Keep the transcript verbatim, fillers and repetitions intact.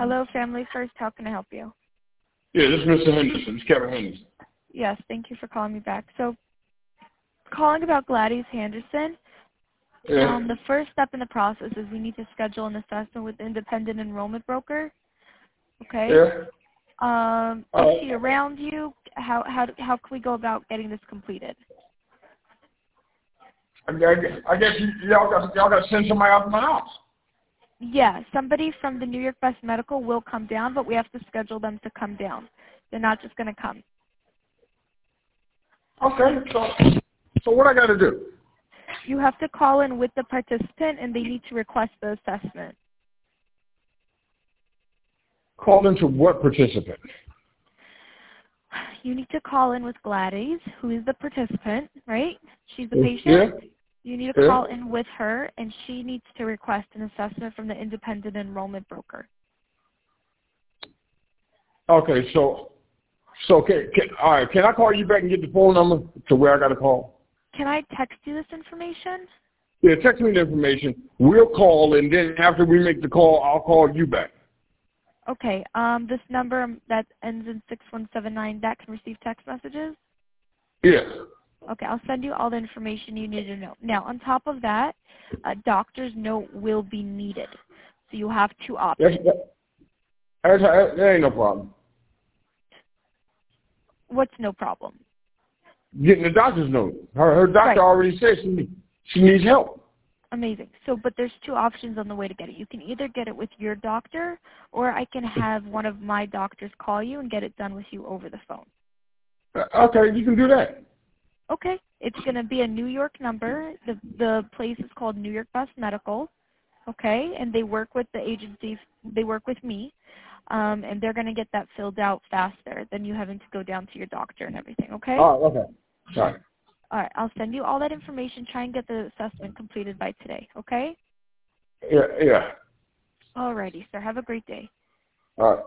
Hello, Family First. How can I help you? Yeah, this is Mister Henderson. It's Kevin Henderson. Yes, thank you for calling me back. So, calling about Gladys Henderson. Yeah. Um, the first step in the process is we need to schedule an assessment with the independent enrollment broker. Okay. Yeah. Um, Uh, is she around you? How how how can we go about getting this completed? I, I, I guess y- y'all got y'all got to send somebody out to my house. Yeah, somebody from the New York Best Medical will come down, but we have to schedule them to come down. They're not just going to come. Okay. So, so what I got to do? You have to call in with the participant, and they need to request the assessment. Call into what participant? You need to call in with Gladys, who is the participant, right? She's the Yeah. patient. You need to Yeah. call in with her, and she needs to request an assessment from the independent enrollment broker. Okay. So, so can, can all right? Can I call you back and get the phone number to where I got to call? Can I text you this information? Yeah. Text me the information. We'll call, and then after we make the call, I'll call you back. Okay. Um, this number that ends in six one seven nine, that can receive text messages? Yes. Okay, I'll send you all the information you need to know. Now, on top of that, a doctor's note will be needed. So you have two options. That's, that, that's, that, that ain't no problem. What's no problem? Getting the doctor's note. Her her doctor Right. already said she need- she needs help. Amazing. So, but there's two options on the way to get it. You can either get it with your doctor, or I can have one of my doctors call you and get it done with you over the phone. Uh, Okay, you can do that. Okay. It's going to be a New York number. The the place is called New York Best Medical. Okay, and they work with the agency. They work with me, um, and they're going to get that filled out faster than you having to go down to your doctor and everything. Okay. Oh, okay. Sorry. All right. I'll send you all that information. Try and get the assessment completed by today. Okay. Yeah, yeah. All righty, sir. Have a great day. All right.